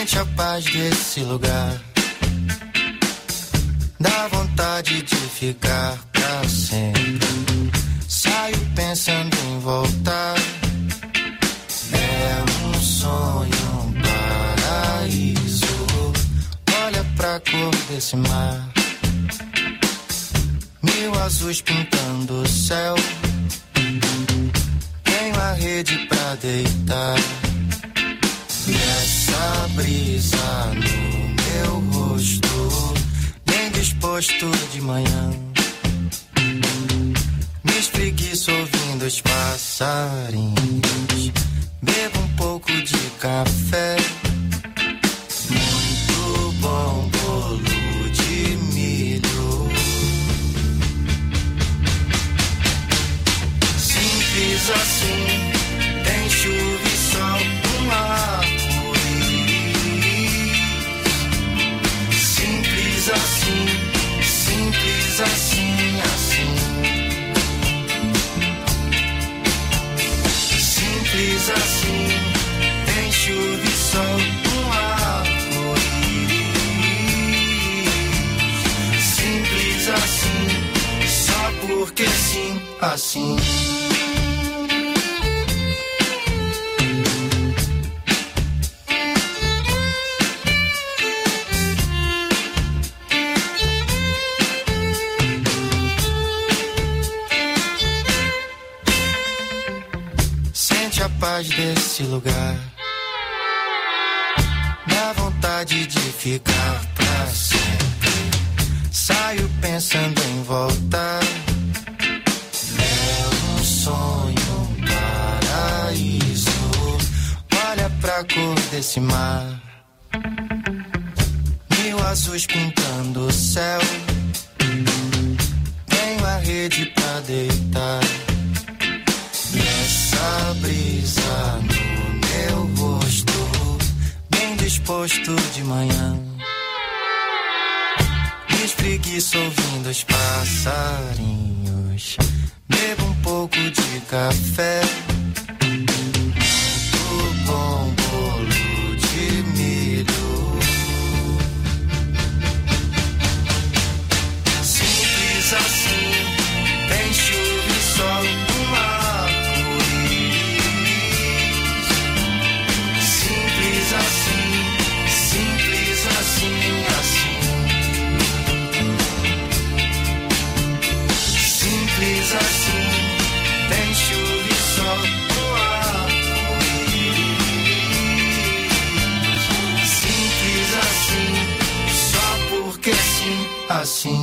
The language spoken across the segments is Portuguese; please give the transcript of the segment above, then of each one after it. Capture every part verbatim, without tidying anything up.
Sente a paz desse lugar. Dá vontade de ficar pra sempre. Saio pensando em voltar. É um sonho, um paraíso. Olha pra cor desse mar. Mil azuis pintando o céu. Tenho a rede pra deitar. E essa brisa no meu rosto, bem disposto de manhã. Me espreguiço ouvindo os passarinhos. Bebo um pouco de café. Muito bom bolo de milho. Simples assim, tem chuva e sol, um arco-íris. Simples assim, simples assim, assim. Simples assim, tem chuva e sol, um arco-íris. Simples assim, só porque sim, assim. A paz desse lugar. Dá vontade de ficar pra sempre. Saio pensando em voltar. É um sonho, um paraíso. Olha pra cor desse mar. Mil azuis pintando o céu. Tenho a rede pra deitar. Essa brisa no meu rosto, bem disposto de manhã. Me espreguiço ouvindo os passarinhos. Bebo um pouco de café. Muito bom bolo de milho. Simples assim, tem chuva e sol, uma assim, simples assim, assim. Simples assim, tem chuva e sol, um arco-íris. Simples assim, só porque sim, assim.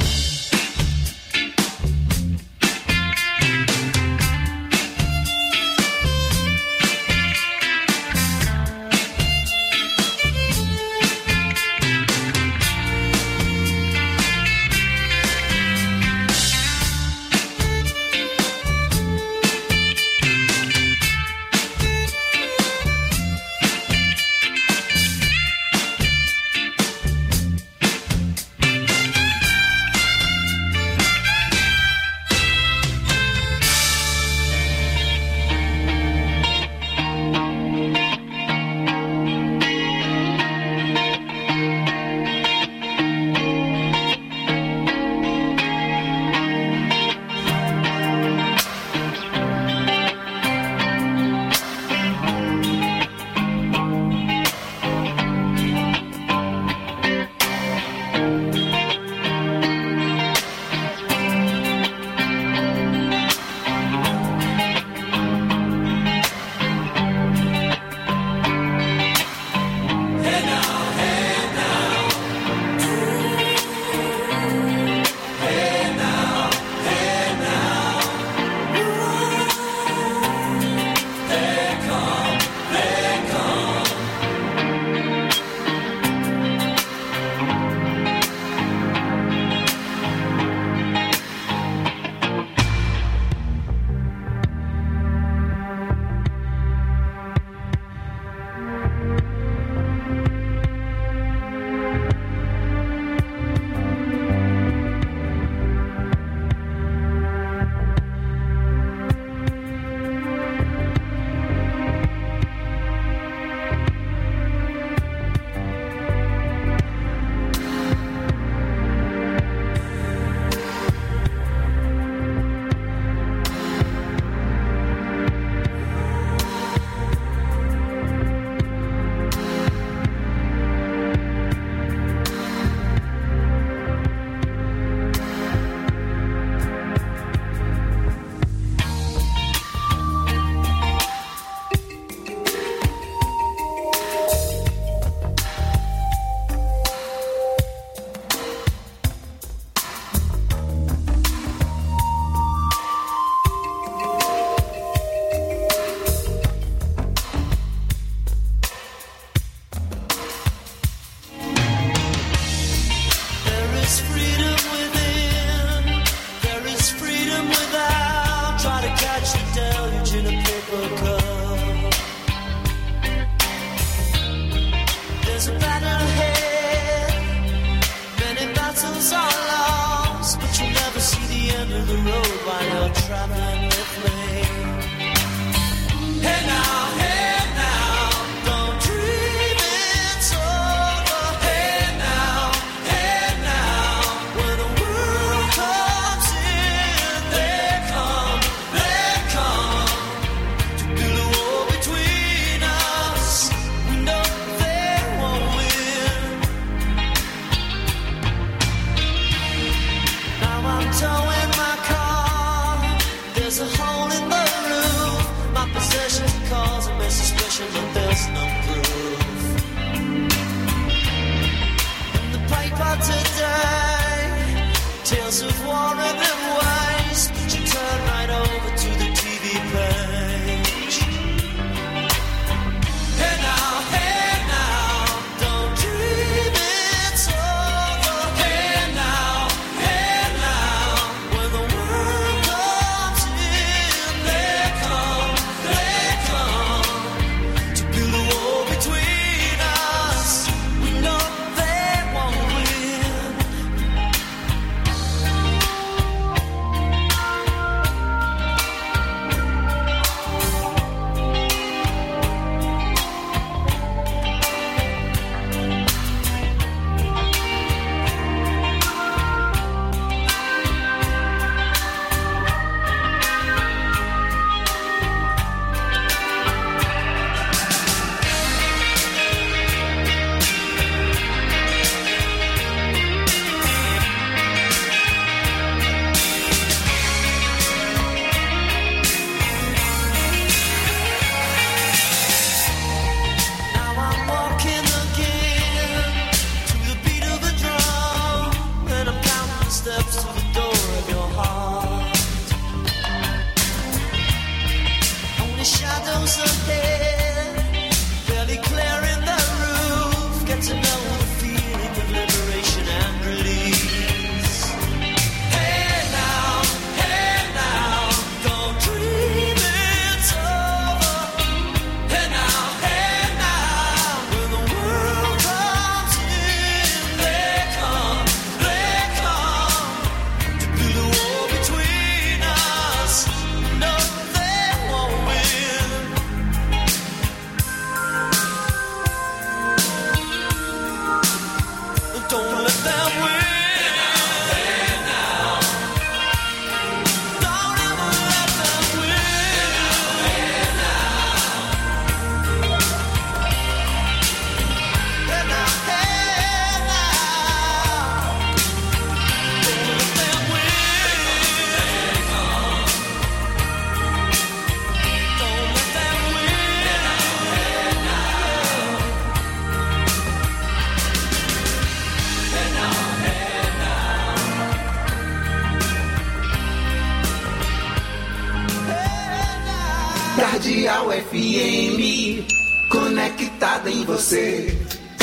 Central F M, conectado em você.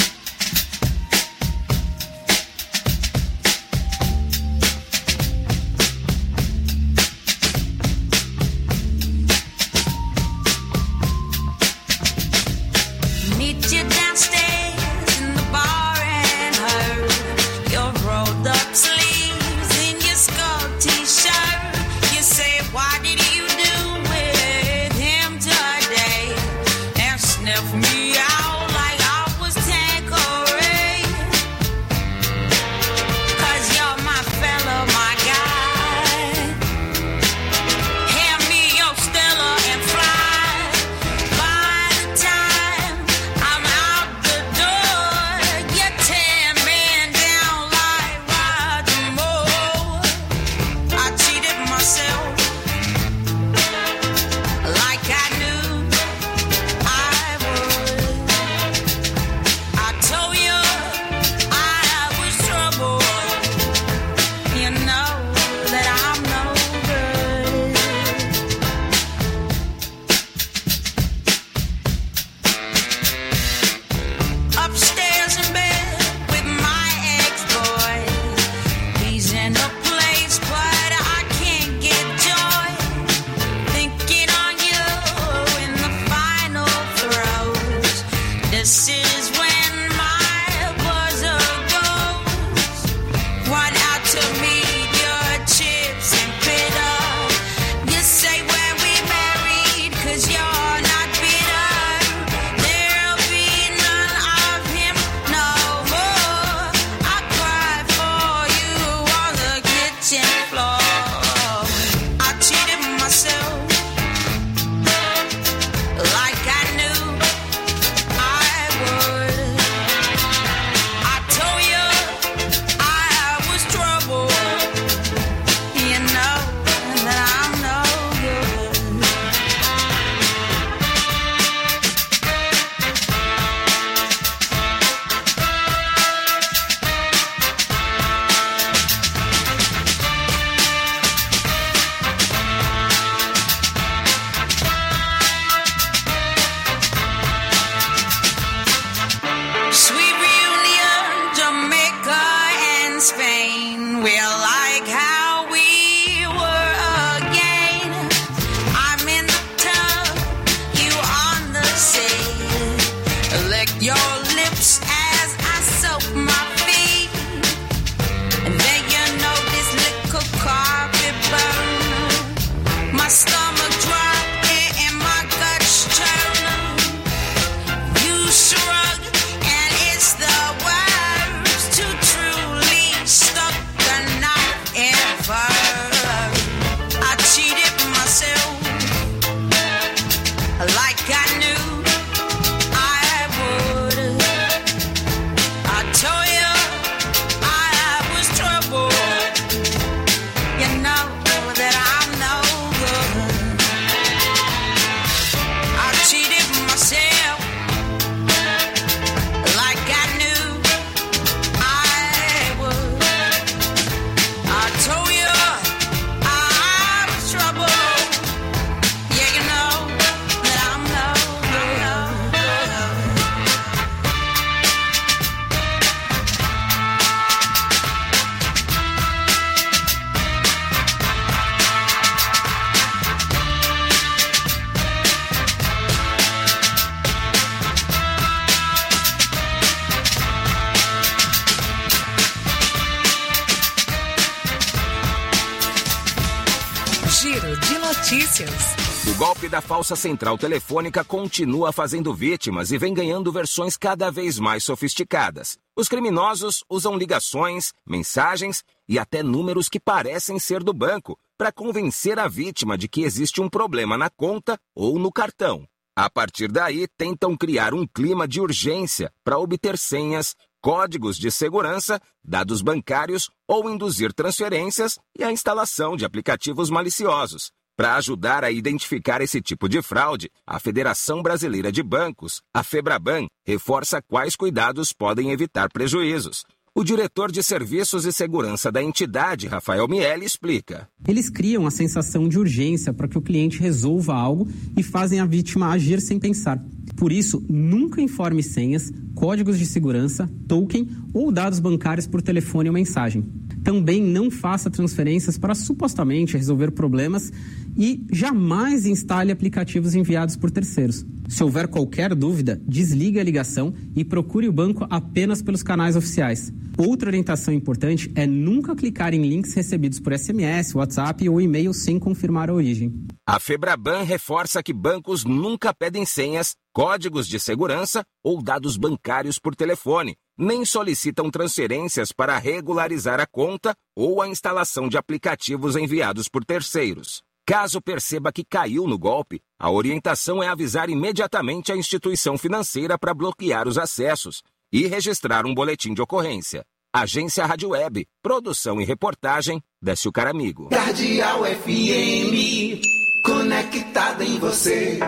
Giro de notícias. O golpe da falsa central telefônica continua fazendo vítimas e vem ganhando versões cada vez mais sofisticadas. Os criminosos usam ligações, mensagens e até números que parecem ser do banco para convencer a vítima de que existe um problema na conta ou no cartão. A partir daí, tentam criar um clima de urgência para obter senhas, códigos de segurança, dados bancários ou induzir transferências e a instalação de aplicativos maliciosos. Para ajudar a identificar esse tipo de fraude, a Federação Brasileira de Bancos, a FEBRABAN, reforça quais cuidados podem evitar prejuízos. O diretor de Serviços e Segurança da entidade, Rafael Miele, explica. Eles criam a sensação de urgência para que o cliente resolva algo e fazem a vítima agir sem pensar. Por isso, nunca informe senhas, códigos de segurança, token ou dados bancários por telefone ou mensagem. Também não faça transferências para supostamente resolver problemas e jamais instale aplicativos enviados por terceiros. Se houver qualquer dúvida, desligue a ligação e procure o banco apenas pelos canais oficiais. Outra orientação importante é nunca clicar em links recebidos por S M S, WhatsApp ou e-mail sem confirmar a origem. A Febraban reforça que bancos nunca pedem senhas, códigos de segurança ou dados bancários por telefone, nem solicitam transferências para regularizar a conta ou a instalação de aplicativos enviados por terceiros. Caso perceba que caiu no golpe, a orientação é avisar imediatamente a instituição financeira para bloquear os acessos e registrar um boletim de ocorrência. Agência Rádio Web, produção e reportagem, Décio Caramigo. Cardeal F M, conectada em você.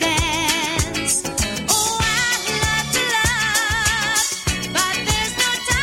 Oh, I love to love, but there's no time.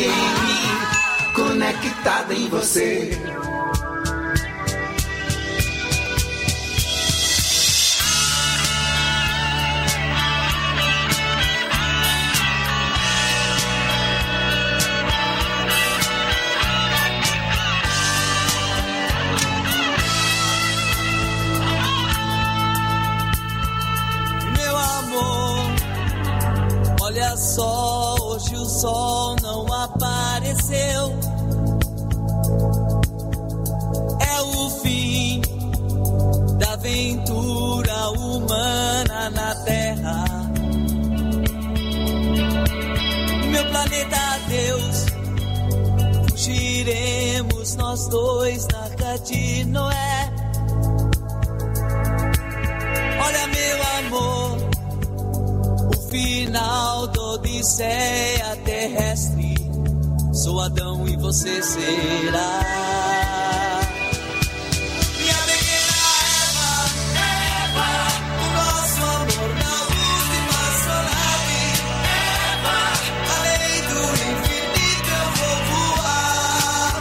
em mim, conectada em você. Olha só, hoje o sol não apareceu. É o fim da aventura humana na Terra. Meu planeta Deus, fugiremos nós dois na Arca de Noé. Olha, meu amor, final da odisseia terrestre, sou Adão e você será minha pequena Eva, Eva, o nosso amor na última astronave, Eva, além do infinito eu vou voar,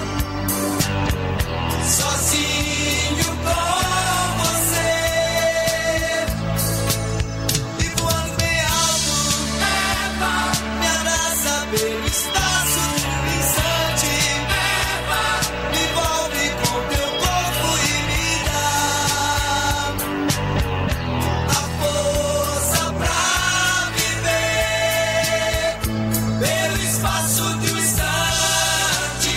sozinho com você, e voando bem alto, me abraça pelo espaço de um instante, me envolve com teu corpo e me dá a força pra viver pelo espaço de um instante.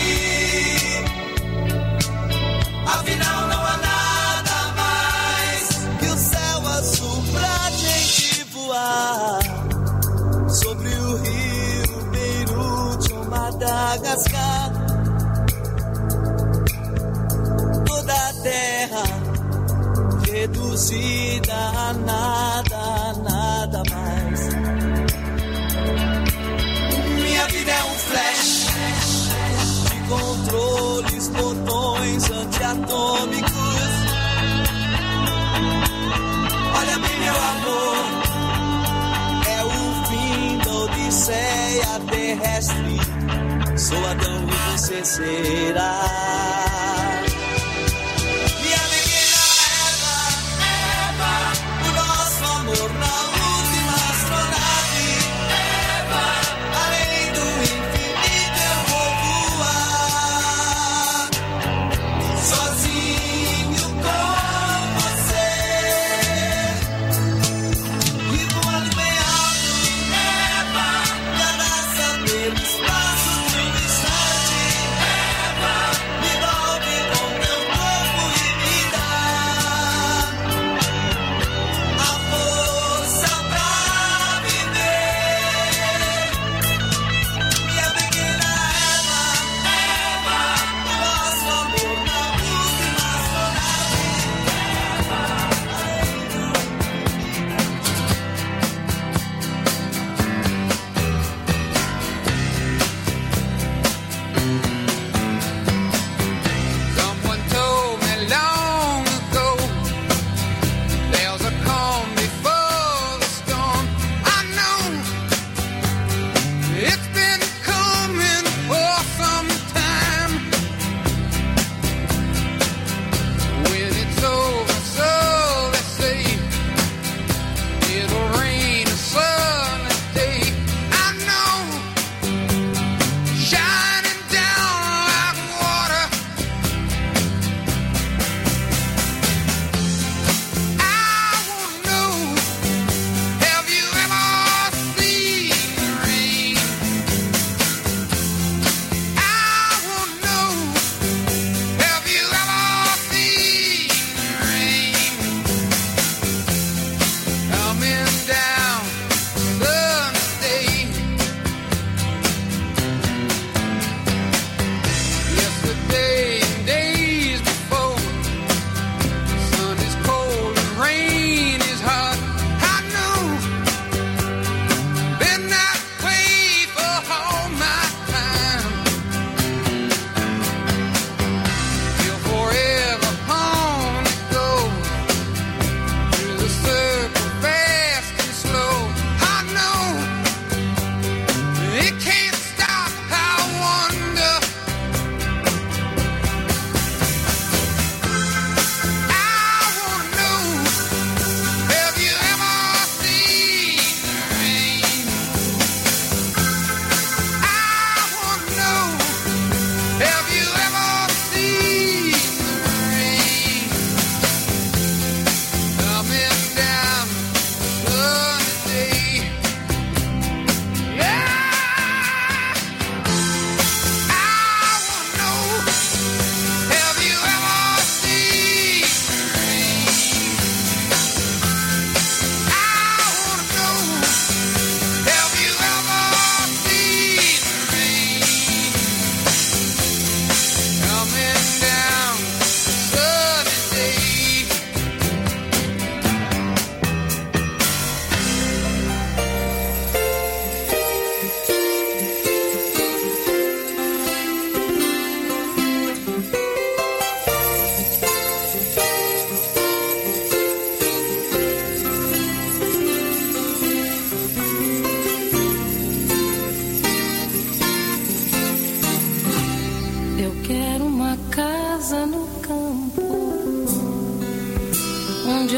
Afinal não há nada mais que o céu azul pra gente voar sobre o rio Beirute ou Madagascar. Toda a terra reduzida a nada, a nada mais. Minha vida é um flash de controles, botões antiatômicos. Olha bem, meu amor, é o fim da odisseia terrestre, sou Adão e você será minha pequena Eva, Eva, o nosso amor na última astronave, Eva, além do infinito eu vou voar, sozinho com você, e voando bem alto, me abraça pelo espaço de um instante, me dá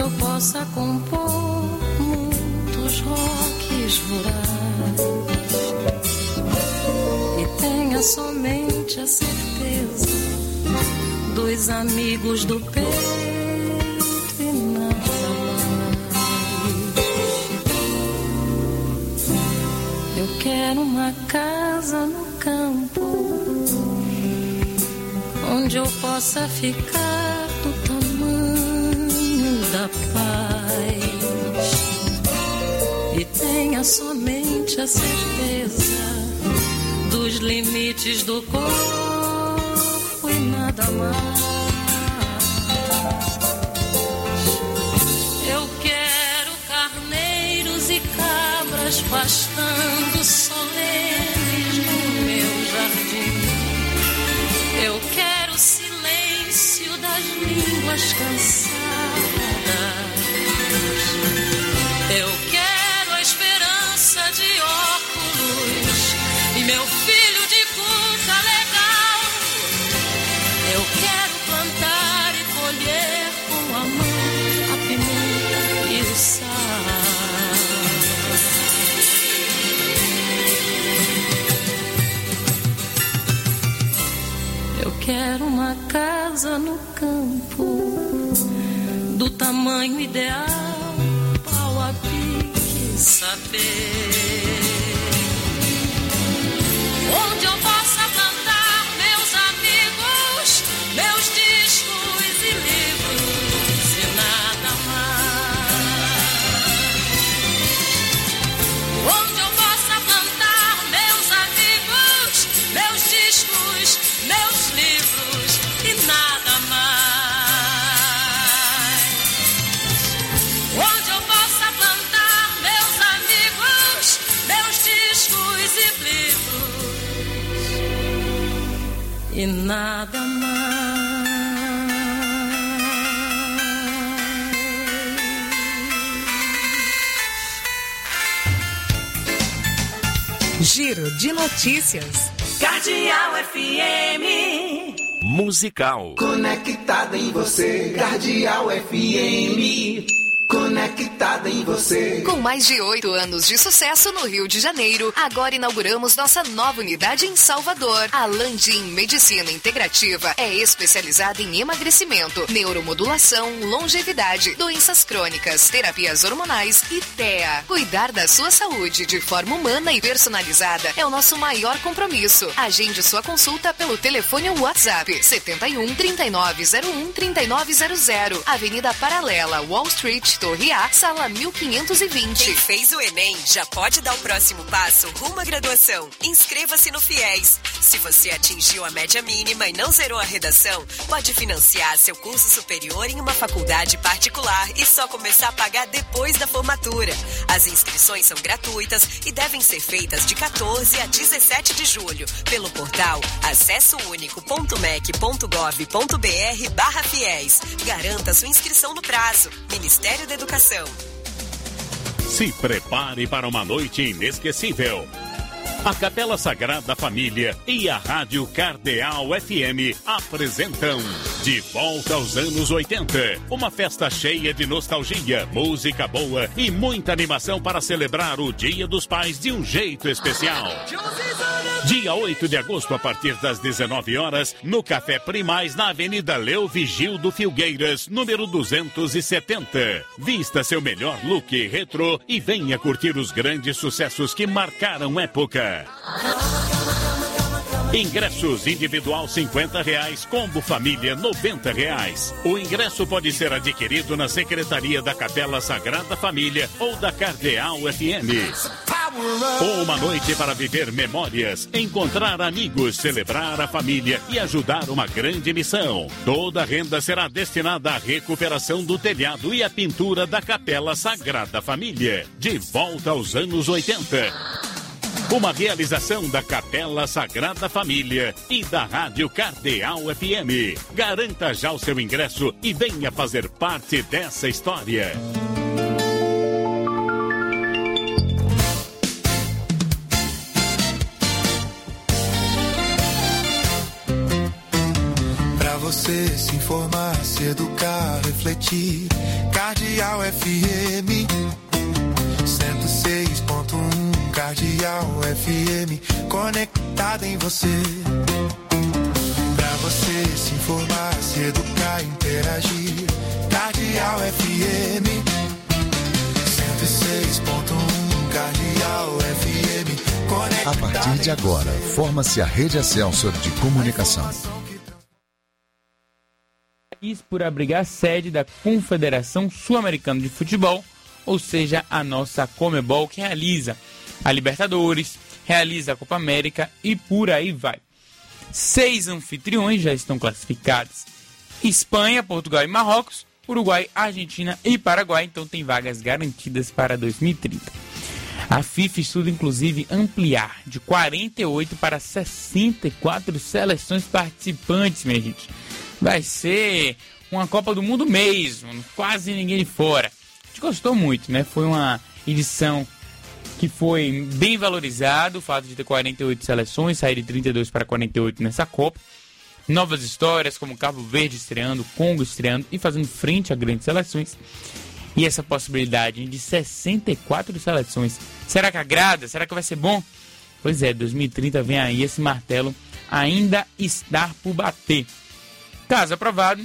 eu possa compor muitos rocks rurais e tenha somente a certeza dos amigos do peito e nada mais. Eu quero uma casa no campo onde eu possa ficar do tamanho da paz e tenha somente a certeza dos limites do corpo e nada mais. Eu quero carneiros e cabras pastando solenes no meu jardim. Eu quero o silêncio das línguas cansadas. Eu quero a esperança de óculos e meu filho de cuca legal. Eu quero plantar e colher com a mão a pimenta e o sal. Eu quero uma casa no campo do tamanho ideal, pau a pique, saber onde eu possa plantar meus amigos, meus discos e livros e nada mais. Onde eu possa plantar meus amigos, meus discos, meus livros e nada mais. Onde eu possa plantar meus amigos, meus discos e livros e nada mais. Giro de notícias. Cardeal F M. Musical. Conectada em você, Cardeal F M. Conectada em você. Com mais de oito anos de sucesso no Rio de Janeiro, agora inauguramos nossa nova unidade em Salvador. A Landim Medicina Integrativa é especializada em emagrecimento, neuromodulação, longevidade, doenças crônicas, terapias hormonais e T E A. Cuidar da sua saúde de forma humana e personalizada é o nosso maior compromisso. Agende sua consulta pelo telefone ou WhatsApp setenta e um, trinta e nove zero um, trinta e nove zero zero, Avenida Paralela, Wall Street, Torre A, sala mil quinhentos e vinte. Quem fez o Enem já pode dar o próximo passo rumo à graduação. Inscreva-se no FIES. Se você atingiu a média mínima e não zerou a redação, pode financiar seu curso superior em uma faculdade particular e só começar a pagar depois da formatura. As inscrições são gratuitas e devem ser feitas de quatorze a dezessete de julho pelo portal acessounico.mec.gov.br barra FIES. Garanta sua inscrição no prazo. Ministério da Educação. Se prepare para uma noite inesquecível. A Capela Sagrada Família e a Rádio Cardeal F M apresentam De Volta aos Anos oitenta. Uma festa cheia de nostalgia, música boa e muita animação para celebrar o Dia dos Pais de um jeito especial. Dia oito de agosto, a partir das dezenove horas, no Café Primaz, na Avenida Leo Vigildo Filgueiras, número duzentos e setenta. Vista seu melhor look retrô e venha curtir os grandes sucessos que marcaram época. Ingressos individual cinquenta reais, combo família noventa reais. O ingresso pode ser adquirido na Secretaria da Capela Sagrada Família ou da Cardeal F M. Uma noite para viver memórias, encontrar amigos, celebrar a família e ajudar uma grande missão. Toda a renda será destinada à recuperação do telhado e à pintura da Capela Sagrada Família. De volta aos anos oitenta. Uma realização da Capela Sagrada Família e da Rádio Cardeal F M. Garanta já o seu ingresso e venha fazer parte dessa história. Pra você se informar, se educar, refletir. Cardeal F M cento e seis ponto um, Cardeal F M, conectada em você. Pra você se informar, se educar, interagir. Cardeal F M cento e seis ponto um, Cardeal F M, conectada. A partir de agora, forma-se a Rede Excelsior de Comunicação. País por abrigar a sede da Confederação Sul-Americana de Futebol, ou seja, a nossa Conmebol, que realiza a Libertadores, realiza a Copa América e por aí vai. Seis anfitriões já estão classificados: Espanha, Portugal e Marrocos, Uruguai, Argentina e Paraguai, então tem vagas garantidas para dois mil e trinta. A FIFA estuda inclusive ampliar de quarenta e oito para sessenta e quatro seleções participantes, minha gente. Vai ser uma Copa do Mundo mesmo, quase ninguém de fora. A gente gostou muito, né? Foi uma edição que foi bem valorizado, o fato de ter quarenta e oito seleções, sair de trinta e dois para quarenta e oito nessa Copa. Novas histórias, como Cabo Verde estreando, Congo estreando e fazendo frente a grandes seleções. E essa possibilidade de sessenta e quatro seleções, será que agrada? Será que vai ser bom? Pois é, dois mil e trinta vem aí, esse martelo ainda está por bater. Caso aprovado,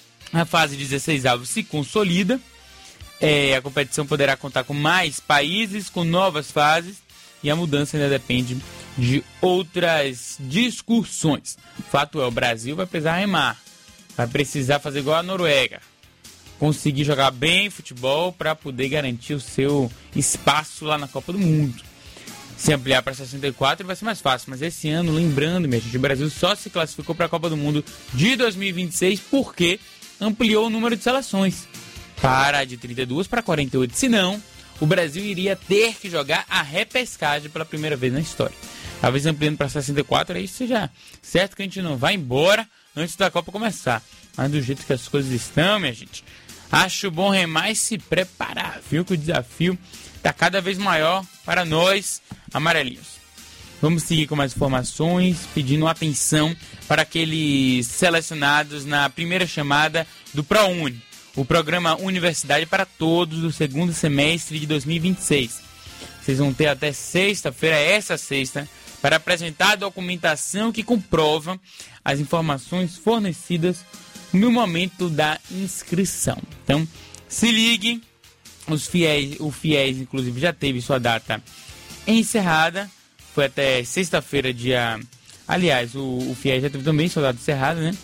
a fase dezesseis avos se consolida. É, a competição poderá contar com mais países, com novas fases, e a mudança ainda depende de outras discussões. O fato é, o Brasil vai precisar remar, vai precisar fazer igual a Noruega, conseguir jogar bem futebol para poder garantir o seu espaço lá na Copa do Mundo. Se ampliar para sessenta e quatro vai ser mais fácil, mas esse ano, lembrando, minha gente, o Brasil só se classificou para a Copa do Mundo de dois mil e vinte e seis porque ampliou o número de seleções para de trinta e duas para quarenta e oito, senão o Brasil iria ter que jogar a repescagem pela primeira vez na história. Talvez ampliando para sessenta e quatro, aí seja certo que a gente não vai embora antes da Copa começar. Mas do jeito que as coisas estão, minha gente, acho bom remar e se preparar, viu? Que o desafio está cada vez maior para nós, amarelinhos. Vamos seguir com mais informações, pedindo atenção para aqueles selecionados na primeira chamada do ProUni, o programa Universidade para Todos do segundo semestre de dois mil e vinte e seis. Vocês vão ter até sexta-feira, essa sexta, para apresentar a documentação que comprova as informações fornecidas no momento da inscrição. Então, se ligue, os fiéis, o FIES, inclusive, já teve sua data encerrada, foi até sexta-feira, dia... Aliás, o, o FIES já teve também sua data encerrada, né?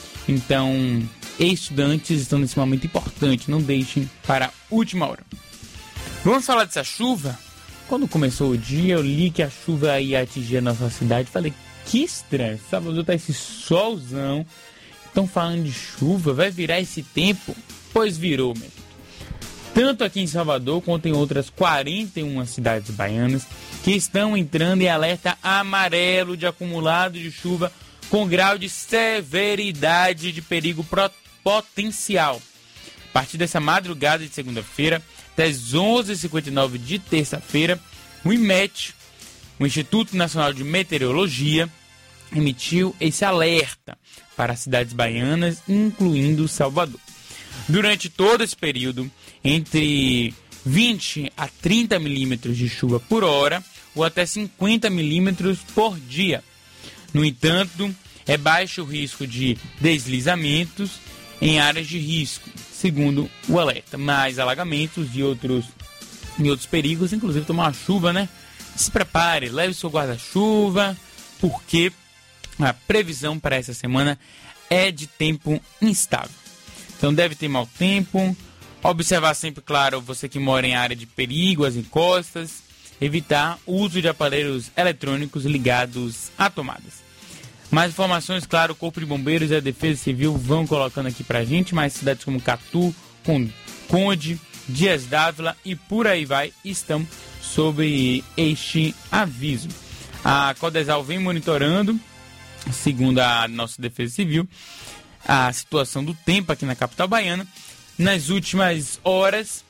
Então, estudantes estão nesse momento importante, não deixem para a última hora. Vamos falar dessa chuva? Quando começou o dia, eu li que a chuva ia atingir a nossa cidade. Falei, que estranho, Salvador tá esse solzão. Estão falando de chuva, vai virar esse tempo? Pois virou, mesmo. Tanto aqui em Salvador, quanto em outras quarenta e uma cidades baianas, que estão entrando em alerta amarelo de acumulado de chuva com grau de severidade de perigo potencial. A partir dessa madrugada de segunda-feira, até as onze e cinquenta e nove de terça-feira, o IMET, o Instituto Nacional de Meteorologia, emitiu esse alerta para as cidades baianas, incluindo Salvador. Durante todo esse período, entre vinte a trinta milímetros de chuva por hora ou até cinquenta milímetros por dia. No entanto, é baixo o risco de deslizamentos em áreas de risco, segundo o alerta. Mais alagamentos e outros, e outros perigos, inclusive tomar uma chuva, né? Se prepare, leve seu guarda-chuva, porque a previsão para essa semana é de tempo instável. Então deve ter mau tempo. Observar sempre, claro, você que mora em área de perigo, as encostas. Evitar o uso de aparelhos eletrônicos ligados a tomadas. Mais informações, claro, o Corpo de Bombeiros e a Defesa Civil vão colocando aqui pra gente. Mais cidades como Catu, Conde, Dias d'Ávila e por aí vai estão sob este aviso. A Codesal vem monitorando, segundo a nossa Defesa Civil, a situação do tempo aqui na capital baiana. Nas últimas horas,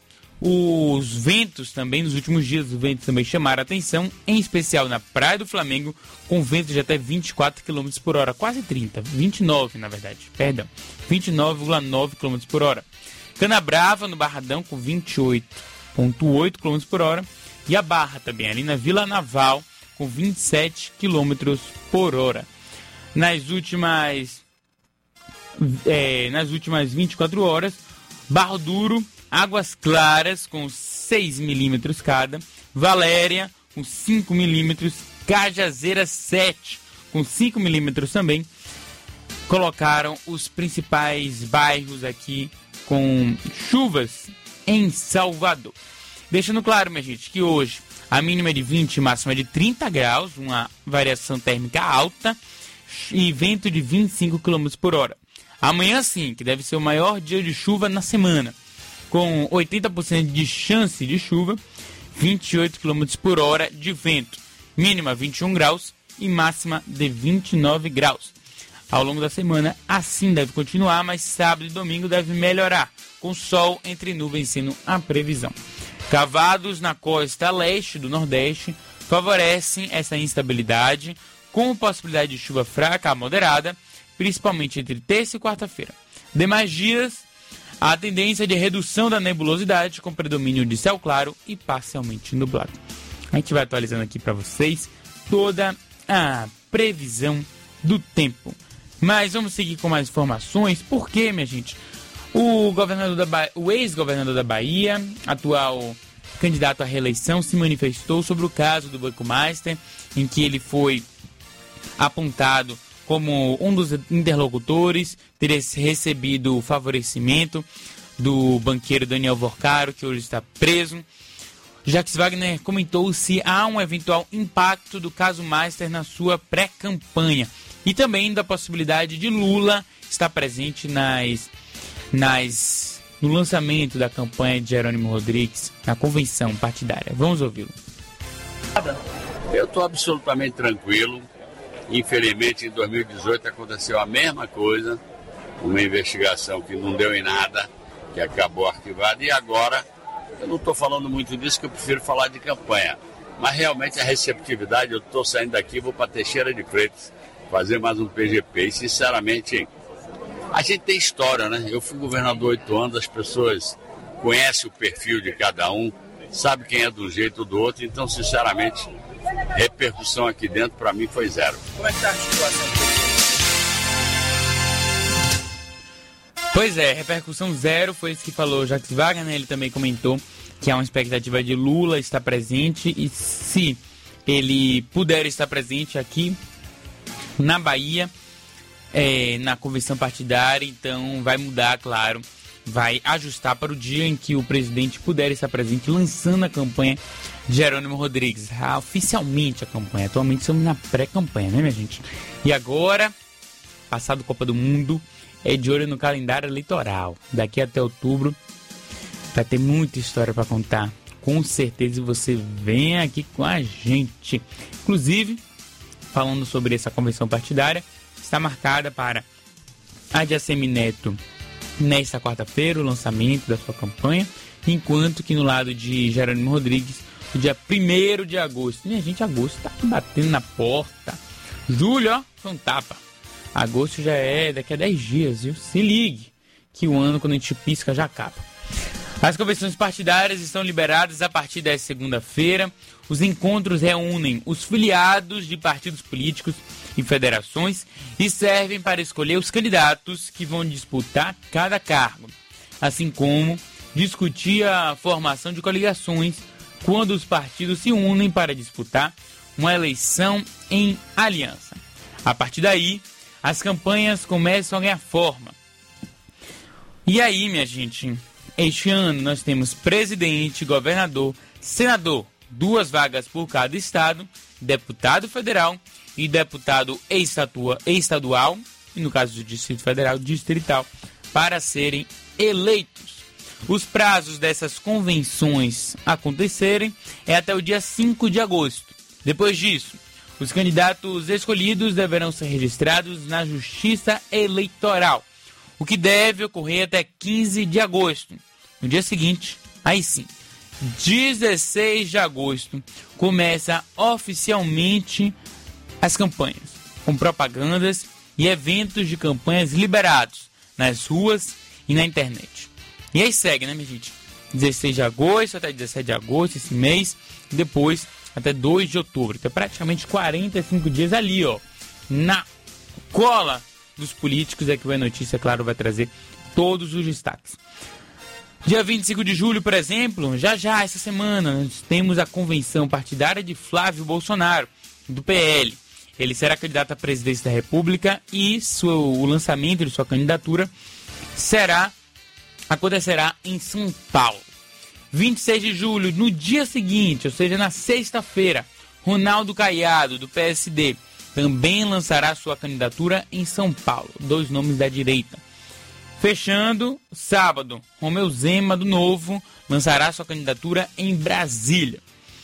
Os ventos também, nos últimos dias, os ventos também chamaram a atenção, em especial na Praia do Flamengo, com ventos de até vinte e quatro quilômetros por hora, quase trinta, vinte e nove na verdade, perdão, vinte e nove vírgula nove quilômetros por hora. Canabrava, no Barradão, com vinte e oito vírgula oito quilômetros por hora, e a Barra também, ali na Vila Naval, com vinte e sete quilômetros por hora. Nas últimas, é, nas últimas vinte e quatro horas, Barro Duro, Águas Claras, com seis milímetros cada, Valéria, com cinco milímetros, Cajazeira sete, com cinco milímetros também, colocaram os principais bairros aqui com chuvas em Salvador. Deixando claro, minha gente, que hoje a mínima é de vinte e a máxima é de trinta graus, uma variação térmica alta e vento de vinte e cinco quilômetros por hora. Amanhã sim, que deve ser o maior dia de chuva na semana, com oitenta por cento de chance de chuva, vinte e oito quilômetros por hora de vento, mínima vinte e um graus e máxima de vinte e nove graus. Ao longo da semana, assim deve continuar, mas sábado e domingo deve melhorar, com sol entre nuvens sendo a previsão. Cavados na costa leste do Nordeste favorecem essa instabilidade, com possibilidade de chuva fraca a moderada, principalmente entre terça e quarta-feira. Demais dias, a tendência de redução da nebulosidade com predomínio de céu claro e parcialmente nublado. A gente vai atualizando aqui para vocês toda a previsão do tempo. Mas vamos seguir com mais informações. Por quê, minha gente? O, governador da ba... o ex-governador da Bahia, atual candidato à reeleição, se manifestou sobre o caso do Banco Master, em que ele foi apontado como um dos interlocutores, teria recebido o favorecimento do banqueiro Daniel Vorcaro, que hoje está preso. Jacques Wagner comentou se há um eventual impacto do caso Master na sua pré-campanha e também da possibilidade de Lula estar presente nas, nas, no lançamento da campanha de Jerônimo Rodrigues na convenção partidária. Vamos ouvi-lo. Eu estou absolutamente tranquilo. Infelizmente, em dois mil e dezoito aconteceu a mesma coisa, uma investigação que não deu em nada, que acabou arquivada, e agora, eu não estou falando muito disso, que eu prefiro falar de campanha, mas realmente a receptividade, eu estou saindo daqui, vou para Teixeira de Freitas, fazer mais um P G P, e sinceramente, a gente tem história, né? Eu fui governador oito anos, as pessoas conhecem o perfil de cada um, sabem quem é de um jeito ou do outro, então, sinceramente, repercussão aqui dentro, para mim, foi zero. Como é que está a situação? Pois é, repercussão zero, foi isso que falou Jacques Wagner, né? Ele também comentou que há uma expectativa de Lula estar presente e se ele puder estar presente aqui na Bahia, é, na convenção partidária, então vai mudar, claro, vai ajustar para o dia em que o presidente puder estar presente lançando a campanha de Jerônimo Rodrigues. Ah, oficialmente a campanha. Atualmente estamos na pré-campanha, né, minha gente? E agora, passado Copa do Mundo, é de olho no calendário eleitoral. Daqui até outubro vai ter muita história para contar. Com certeza você vem aqui com a gente. Inclusive, falando sobre essa convenção partidária, está marcada para Adjacemi Neto nesta quarta-feira, o lançamento da sua campanha, enquanto que no lado de Jerônimo Rodrigues, o dia primeiro de agosto. Minha gente, agosto tá batendo na porta. Julho, ó, foi um tapa. Agosto já é daqui a dez dias, viu? Se ligue, que o ano, quando a gente pisca, já acaba. As convenções partidárias estão liberadas a partir desta segunda-feira. Os encontros reúnem os filiados de partidos políticos e federações e servem para escolher os candidatos que vão disputar cada cargo, assim como discutir a formação de coligações quando os partidos se unem para disputar uma eleição em aliança. A partir daí, as campanhas começam a ganhar forma. E aí, minha gente, este ano nós temos presidente, governador, senador, duas vagas por cada estado, deputado federal e deputado estatua, estadual, e no caso do Distrito Federal, distrital, para serem eleitos. Os prazos dessas convenções acontecerem é até o dia cinco de agosto. Depois disso, os candidatos escolhidos deverão ser registrados na Justiça Eleitoral, o que deve ocorrer até quinze de agosto. No dia seguinte, Aí sim, dezesseis de agosto começa oficialmente as campanhas, com propagandas e eventos de campanhas liberados nas ruas e na internet. E aí segue, né, minha gente? dezesseis de agosto até dezessete de agosto, esse mês, e depois até dois de outubro. Então, praticamente quarenta e cinco dias ali, ó, na cola dos políticos. É que a notícia, claro, vai trazer todos os destaques. Dia vinte e cinco de julho, por exemplo, já já, essa semana, nós temos a convenção partidária de Flávio Bolsonaro, do P L. Ele será candidato à presidência da República e sua, o lançamento de sua candidatura será, acontecerá em São Paulo. vinte e seis de julho, no dia seguinte, ou seja, na sexta-feira, Ronaldo Caiado, do P S D, também lançará sua candidatura em São Paulo. Dois nomes da direita. Fechando, sábado, Romeu Zema, do Novo, lançará sua candidatura em Brasília.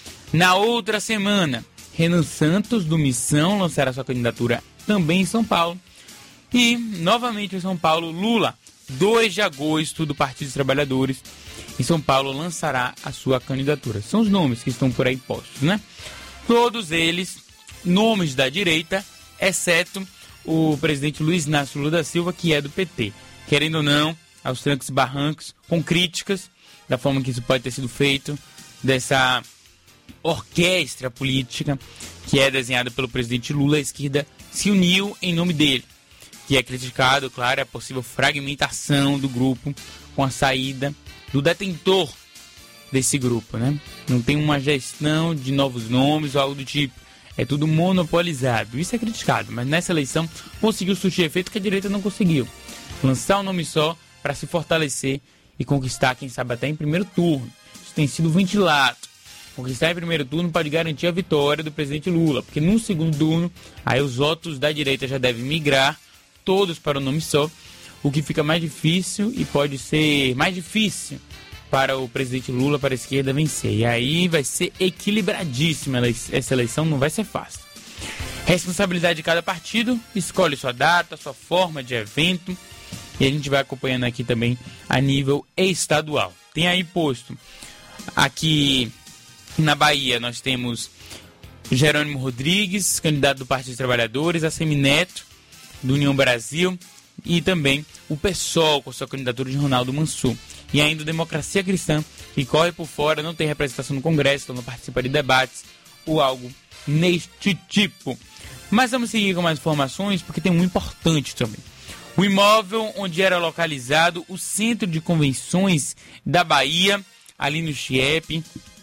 Na outra semana, Renan Santos, do Missão, lançará sua candidatura também em São Paulo. E, novamente em São Paulo, Lula, dois de agosto, do Partido dos Trabalhadores, em São Paulo, lançará a sua candidatura. São os nomes que estão por aí postos, né? Todos eles, nomes da direita, exceto o presidente Luiz Inácio Lula da Silva, que é do P T. Querendo ou não, aos trancos e barrancos, com críticas da forma que isso pode ter sido feito, dessa orquestra política que é desenhada pelo presidente Lula, a esquerda se uniu em nome dele, que é criticado, claro, a possível fragmentação do grupo com a saída do detentor desse grupo, né? Não tem uma gestão de novos nomes ou algo do tipo. É tudo monopolizado. Isso é criticado, mas nessa eleição conseguiu surtir efeito que a direita não conseguiu. Lançar um nome só para se fortalecer e conquistar, quem sabe, até em primeiro turno. Isso tem sido ventilado. Conquistar em primeiro turno pode garantir a vitória do presidente Lula, porque no segundo turno, aí os votos da direita já devem migrar todos para o nome só, o que fica mais difícil e pode ser mais difícil para o presidente Lula, para a esquerda vencer. E aí vai ser equilibradíssima essa eleição, não vai ser fácil. Responsabilidade de cada partido, escolhe sua data, sua forma de evento, e a gente vai acompanhando aqui também a nível estadual. Tem aí posto, aqui na Bahia nós temos Jerônimo Rodrigues, candidato do Partido dos Trabalhadores, a Semineto, do União Brasil, e também o PSOL com sua candidatura de Ronaldo Mansur. E ainda o Democracia Cristã, que corre por fora, não tem representação no Congresso, então não participa de debates ou algo neste tipo. Mas vamos seguir com mais informações, porque tem um importante também. O imóvel onde era localizado o Centro de Convenções da Bahia, ali no Chiep,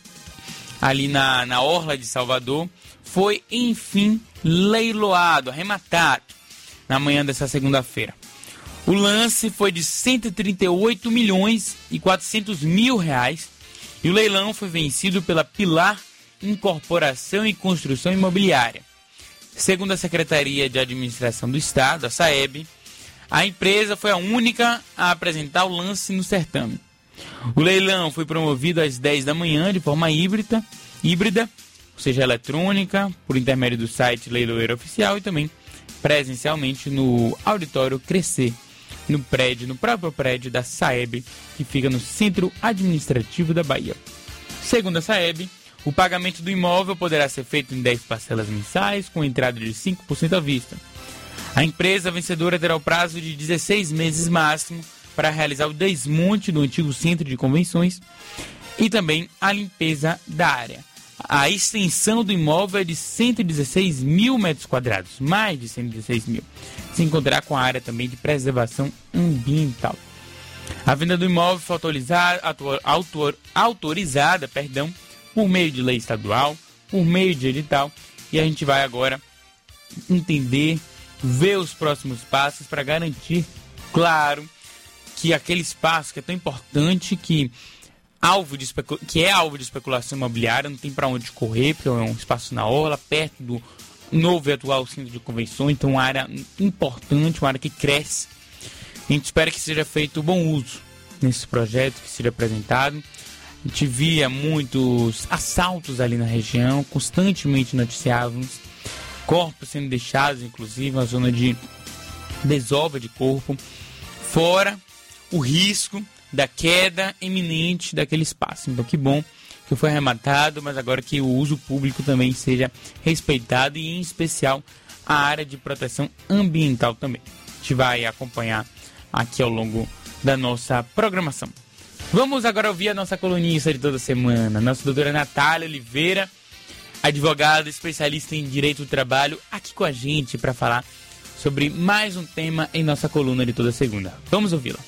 ali na, na Orla de Salvador, foi, enfim, leiloado, arrematado, na manhã dessa segunda-feira. O lance foi de cento e trinta e oito milhões e quatrocentos mil reais e o leilão foi vencido pela Pilar Incorporação e Construção Imobiliária. Segundo a Secretaria de Administração do Estado, a SAEB, a empresa foi a única a apresentar o lance no certame. O leilão foi promovido às dez da manhã de forma híbrida, híbrida, ou seja, eletrônica, por intermédio do site Leiloeiro Oficial e também presencialmente no Auditório Crescer, no prédio, no próprio prédio da SAEB, que fica no Centro Administrativo da Bahia. Segundo a SAEB, o pagamento do imóvel poderá ser feito em dez parcelas mensais, com entrada de cinco por cento à vista. A empresa vencedora terá o prazo de dezesseis meses máximo para realizar o desmonte do antigo centro de convenções e também a limpeza da área. A extensão do imóvel é de cento e dezesseis mil metros quadrados, mais de cento e dezesseis mil. Se encontrará com a área também de preservação ambiental. A venda do imóvel foi autorizada, autor, autor, autorizada perdão, por meio de lei estadual, por meio de edital, e a gente vai agora entender, ver os próximos passos para garantir, claro, que aquele espaço que é tão importante, que, alvo de especul... que é alvo de especulação imobiliária, não tem para onde correr, porque é um espaço na orla, perto do novo e atual centro de convenções, então uma área importante, uma área que cresce. A gente espera que seja feito bom uso nesse projeto, que seja apresentado. A gente via muitos assaltos ali na região, constantemente noticiávamos, corpos sendo deixados, inclusive, uma zona de desova de corpo, fora o risco da queda iminente daquele espaço. Então, que bom que foi arrematado, mas agora que o uso público também seja respeitado e, em especial, a área de proteção ambiental também. A gente vai acompanhar aqui ao longo da nossa programação. Vamos agora ouvir a nossa colunista de toda semana, nossa doutora Natália Oliveira, advogada especialista em Direito do Trabalho, aqui com a gente para falar sobre mais um tema em nossa coluna de toda segunda. Vamos ouvi-la.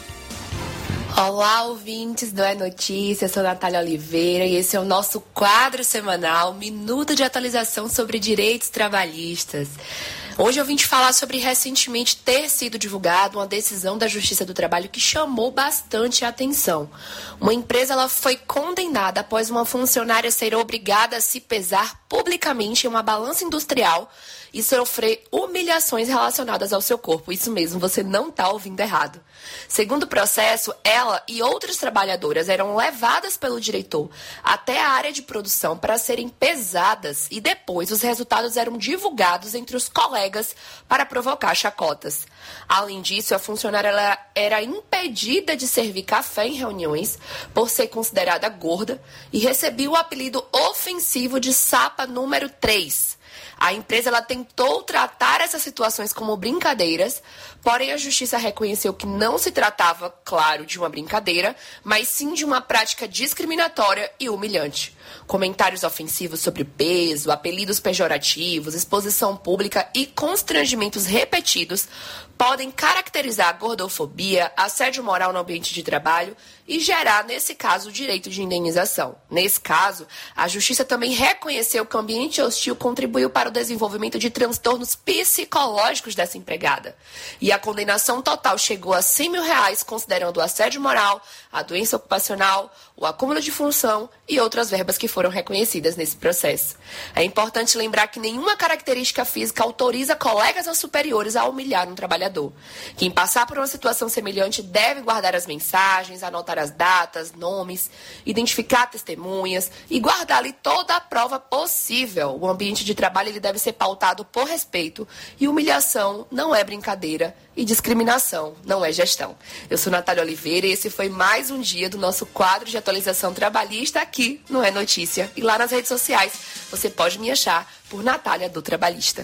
Olá, ouvintes do É Notícia, eu sou Natália Oliveira e esse é o nosso quadro semanal, Minuto de Atualização sobre Direitos Trabalhistas. Hoje eu vim te falar sobre recentemente ter sido divulgada uma decisão da Justiça do Trabalho que chamou bastante a atenção. Uma empresa ela foi condenada após uma funcionária ser obrigada a se pesar publicamente em uma balança industrial e sofrer humilhações relacionadas ao seu corpo. Isso mesmo, você não está ouvindo errado. Segundo o processo, ela e outras trabalhadoras eram levadas pelo diretor até a área de produção para serem pesadas e depois os resultados eram divulgados entre os colegas para provocar chacotas. Além disso, a funcionária ela era impedida de servir café em reuniões por ser considerada gorda e recebia o apelido ofensivo de Sapa número três. A empresa ela tentou tratar essas situações como brincadeiras, porém a Justiça reconheceu que não se tratava, claro, de uma brincadeira, mas sim de uma prática discriminatória e humilhante. Comentários ofensivos sobre peso, apelidos pejorativos, exposição pública e constrangimentos repetidos podem caracterizar a gordofobia, assédio moral no ambiente de trabalho e gerar, nesse caso, o direito de indenização. Nesse caso, a Justiça também reconheceu que o ambiente hostil contribuiu para o desenvolvimento de transtornos psicológicos dessa empregada. E a condenação total chegou a cem mil reais, considerando o assédio moral, a doença ocupacional, o acúmulo de função e outras verbas que foram reconhecidas nesse processo. É importante lembrar que nenhuma característica física autoriza colegas ou superiores a humilhar um trabalhador. Quem passar por uma situação semelhante deve guardar as mensagens, anotar as datas, nomes, identificar testemunhas e guardar ali toda a prova possível. O ambiente de trabalho ele deve ser pautado por respeito e humilhação não é brincadeira e discriminação não é gestão. Eu sou Natália Oliveira e esse foi mais um dia do nosso quadro de atualização trabalhista aqui no É Notícia. E lá nas redes sociais você pode me achar por Natália do Trabalhista.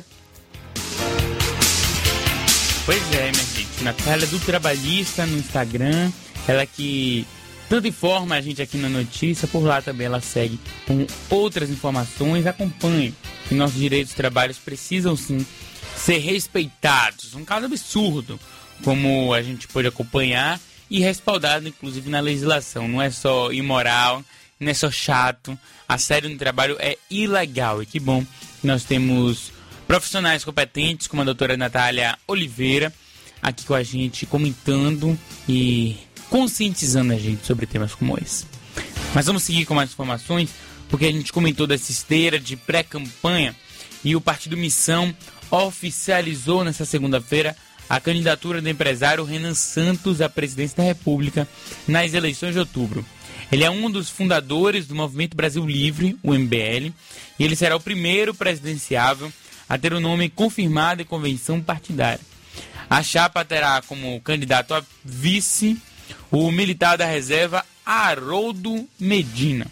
Pois é, minha gente, Natália do Trabalhista no Instagram, ela que tanto informa a gente aqui na notícia, por lá também ela segue com outras informações, acompanhe que nossos direitos de trabalho precisam sim ser respeitados, um caso absurdo, como a gente pode acompanhar e respaldado inclusive na legislação, não é só imoral, não é só chato, assédio no trabalho é ilegal e que bom que nós temos profissionais competentes, como a doutora Natália Oliveira, aqui com a gente, comentando e conscientizando a gente sobre temas como esse. Mas vamos seguir com mais informações, porque a gente comentou dessa esteira de pré-campanha e o Partido Missão oficializou nesta segunda-feira a candidatura do empresário Renan Santos à presidência da República nas eleições de outubro. Ele é um dos fundadores do Movimento Brasil Livre, o M B L, e ele será o primeiro presidenciável a ter o nome confirmado em convenção partidária. A chapa terá como candidato a vice o militar da reserva Haroldo Medina.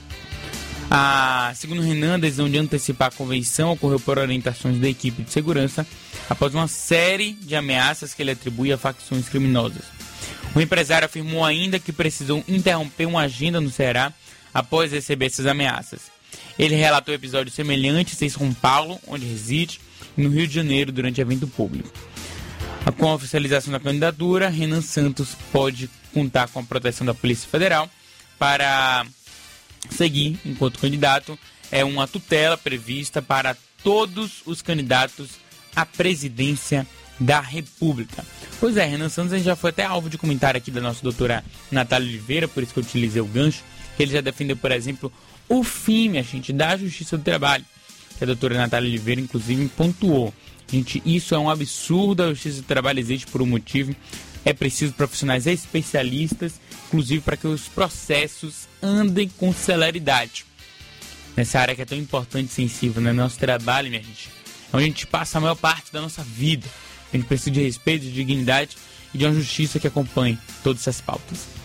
A, segundo Renan, a decisão de antecipar a convenção ocorreu por orientações da equipe de segurança após uma série de ameaças que ele atribui a facções criminosas. O empresário afirmou ainda que precisou interromper uma agenda no Ceará após receber essas ameaças. Ele relatou episódios semelhantes em São Paulo, onde reside, e no Rio de Janeiro, durante evento público. Com a oficialização da candidatura, Renan Santos pode contar com a proteção da Polícia Federal para seguir enquanto candidato. É uma tutela prevista para todos os candidatos à presidência da República. Pois é, Renan Santos a gente já foi até alvo de comentário aqui da nossa doutora Natália Oliveira, por isso que eu utilizei o gancho. Ele já defendeu, por exemplo, o fim, minha gente, da Justiça do Trabalho, que a doutora Natália Oliveira, inclusive, pontuou. Gente, isso é um absurdo, a Justiça do Trabalho existe por um motivo, é preciso profissionais especialistas, inclusive para que os processos andem com celeridade. Nessa área que é tão importante e sensível, né? Nosso trabalho, minha gente, é onde a gente passa a maior parte da nossa vida. A gente precisa de respeito, de dignidade e de uma justiça que acompanhe todas essas pautas.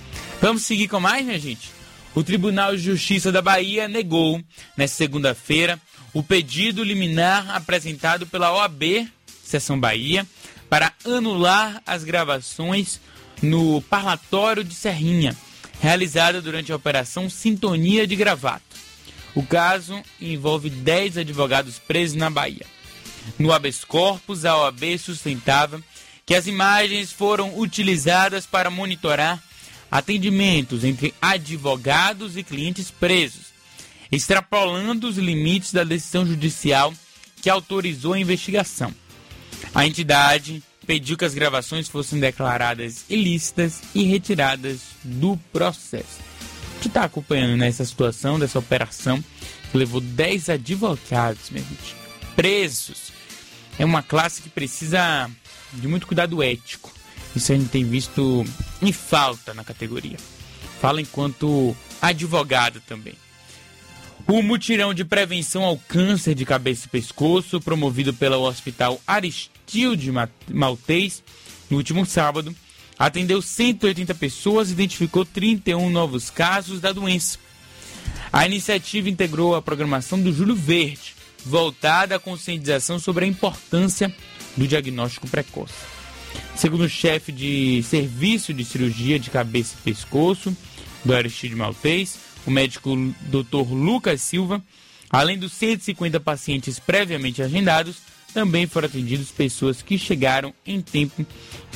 Vamos seguir com mais, minha gente? O Tribunal de Justiça da Bahia negou, nesta segunda-feira, o pedido liminar apresentado pela O A B, Seção Bahia, para anular as gravações no parlatório de Serrinha, realizada durante a Operação Sintonia de Gravato. O caso envolve dez advogados presos na Bahia. No habeas corpus, a O A B sustentava que as imagens foram utilizadas para monitorar atendimentos entre advogados e clientes presos, extrapolando os limites da decisão judicial que autorizou a investigação. A entidade pediu que as gravações fossem declaradas ilícitas e retiradas do processo. A gente está acompanhando nessa situação, dessa operação, que levou dez advogados, minha gente, presos. É uma classe que precisa de muito cuidado ético. Isso a gente tem visto em falta na categoria. Fala enquanto advogado também. O mutirão de prevenção ao câncer de cabeça e pescoço, promovido pelo Hospital Aristilde Maltês, no último sábado, atendeu cento e oitenta pessoas e identificou trinta e um novos casos da doença. A iniciativa integrou a programação do Júlio Verde, voltada à conscientização sobre a importância do diagnóstico precoce. Segundo o chefe de serviço de cirurgia de cabeça e pescoço do Aristilde Maltês, o médico doutor Lucas Silva, além dos cento e cinquenta pacientes previamente agendados, também foram atendidos pessoas que chegaram em tempo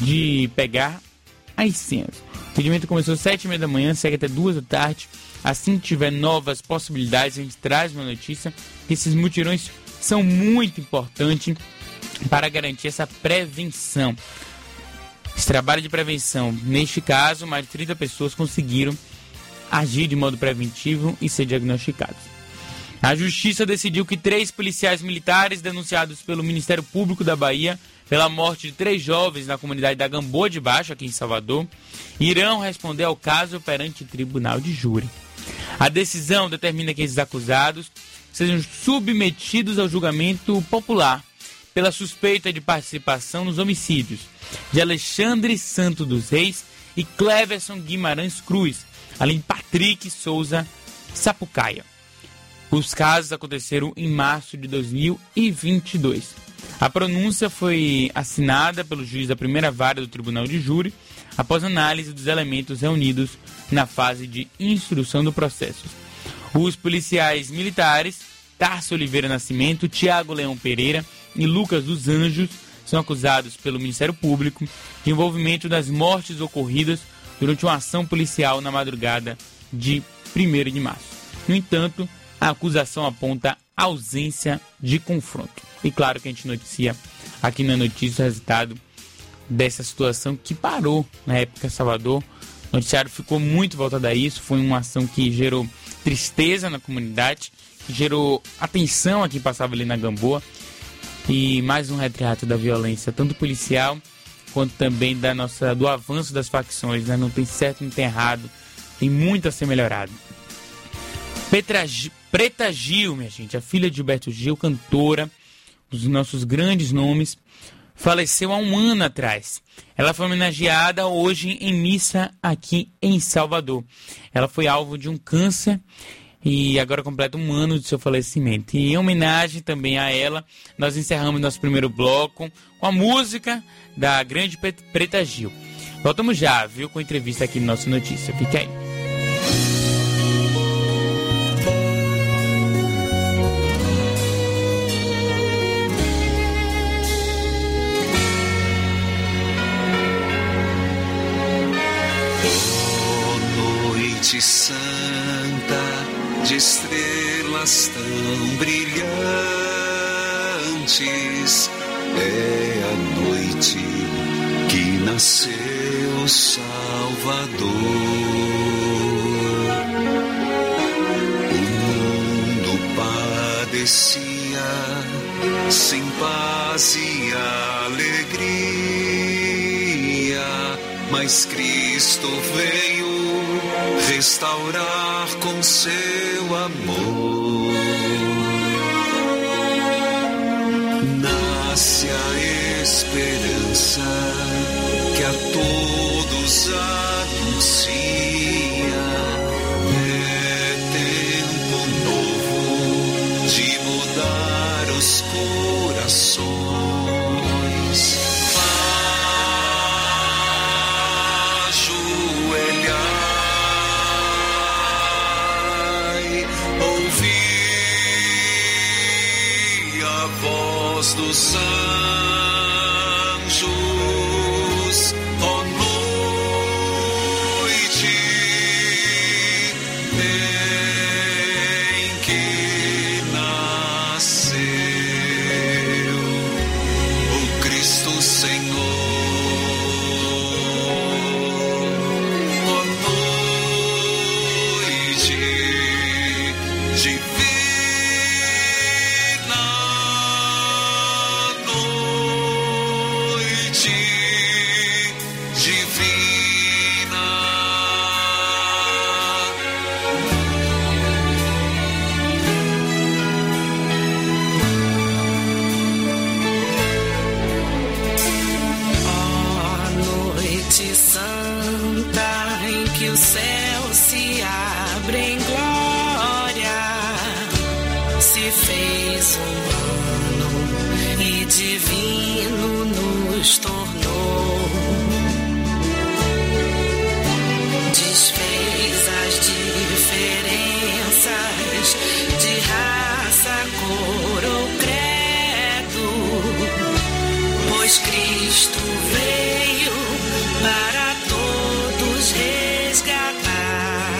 de pegar as senhas. O atendimento começou às sete e meia da manhã, segue até duas da tarde. Assim que tiver novas possibilidades, a gente traz uma notícia que esses mutirões são muito importantes para garantir essa prevenção. Esse trabalho de prevenção, neste caso, mais de trinta pessoas conseguiram agir de modo preventivo e ser diagnosticados. A Justiça decidiu que três policiais militares denunciados pelo Ministério Público da Bahia pela morte de três jovens na comunidade da Gamboa de Baixo, aqui em Salvador, irão responder ao caso perante o tribunal de júri. A decisão determina que esses acusados sejam submetidos ao julgamento popular pela suspeita de participação nos homicídios de Alexandre Santo dos Reis e Cleverson Guimarães Cruz, além de Patrick Souza Sapucaia. Os casos aconteceram em março de dois mil e vinte e dois. A pronúncia foi assinada pelo juiz da primeira vara do Tribunal de Júri, após análise dos elementos reunidos na fase de instrução do processo. Os policiais militares, Tarso Oliveira Nascimento, Tiago Leão Pereira e Lucas dos Anjos, são acusados pelo Ministério Público de envolvimento das mortes ocorridas durante uma ação policial na madrugada de primeiro de março. No entanto, a acusação aponta ausência de confronto. E claro que a gente noticia aqui na notícia o resultado dessa situação que parou na época em Salvador. O noticiário ficou muito voltado a isso. Foi uma ação que gerou tristeza na comunidade, que gerou atenção a quem passava ali na Gamboa. E mais um retrato da violência, tanto policial quanto também da nossa, do avanço das facções, né? Não tem certo, não tem errado, tem muito a ser melhorado. Petra, Preta Gil, minha gente, a filha de Gilberto Gil, cantora, dos nossos grandes nomes, faleceu há um ano atrás. Ela foi homenageada hoje em missa aqui em Salvador. Ela foi alvo de um câncer e agora completa um ano de seu falecimento. E em homenagem também a ela, nós encerramos nosso primeiro bloco com a música da grande Preta Gil. Voltamos já, viu, com a entrevista aqui no Nossa Notícia. Fique aí. Noite santa, de estrelas tão brilhantes, é a noite que nasceu Salvador. O mundo padecia sem paz e alegria, mas Cristo veio restaurar com seu amor. Nasce a esperança que a todos anuncia céu se abre em glória, se fez humano e divino nos tornou. Desfez as diferenças de raça, cor ou credo, pois Cristo veio para todos resgatar.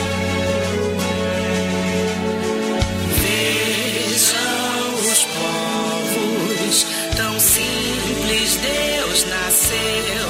Vejam os povos, tão simples Deus nasceu.